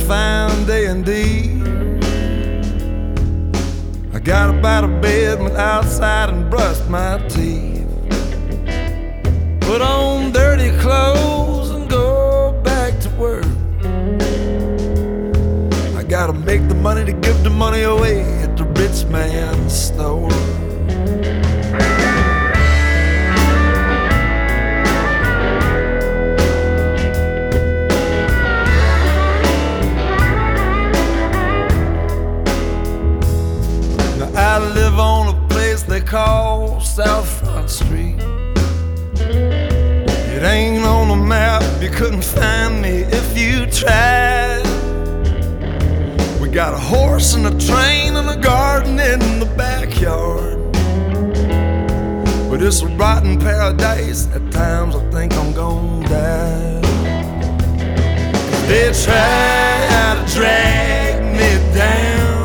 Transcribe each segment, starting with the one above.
fine day indeed. I got up out of bed, went outside and brushed my teeth, put on dirty clothes and go back to work. I gotta make the money to give the money away at the rich man's store. I live on a place they call South Front Street. It ain't on the map, you couldn't find me if you tried. We got a horse and a train and a garden in the backyard, but it's a rotten paradise. At times I think I'm gonna die. They try to drag me down,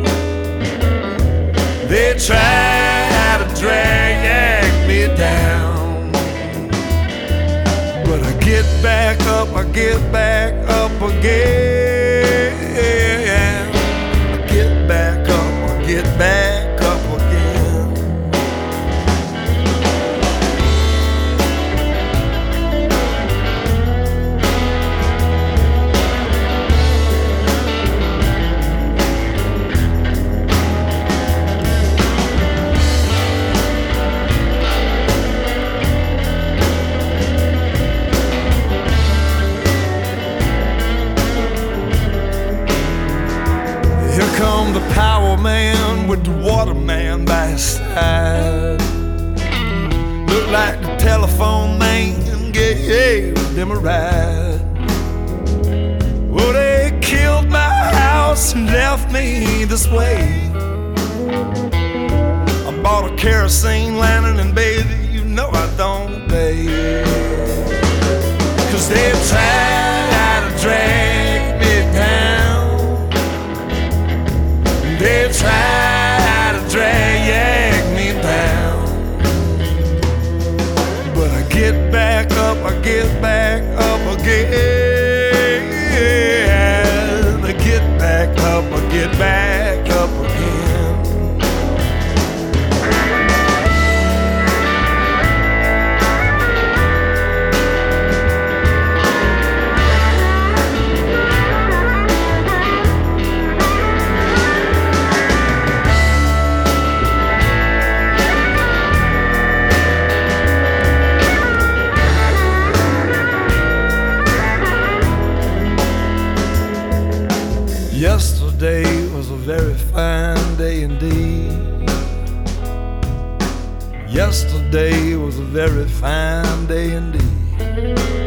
they try to drag me down, but I get back up, I get back up again. I get back up, I get back up again. Here come the power man with the water man by his side. Look like the telephone man gave them a ride. Well, they killed my house and left me this way. I bought a kerosene lantern and baby, you know I don't pay. 'Cause they tried to drag me down, they try to drag me down, but I get back up, I get back up again. I get back up, I get back up again. Yesterday was a very fine day indeed. Yesterday was a very fine day indeed.